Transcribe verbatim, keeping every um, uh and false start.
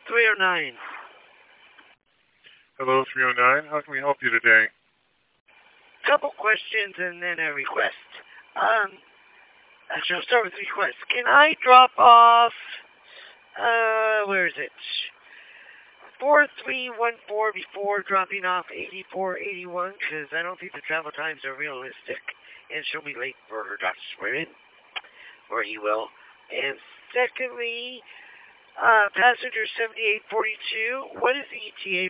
three oh nine. Hello, three oh nine. How can we help you today? Couple questions and then a request. Um, actually, I'll start with the request. Can I drop off, uh, where is it? four three one four before dropping off eighty-four eighty-one, because I don't think the travel times are realistic, and she'll be late for her doctor's appointment, or he will. And secondly, uh, passenger seventy-eight forty-two, what is the E T A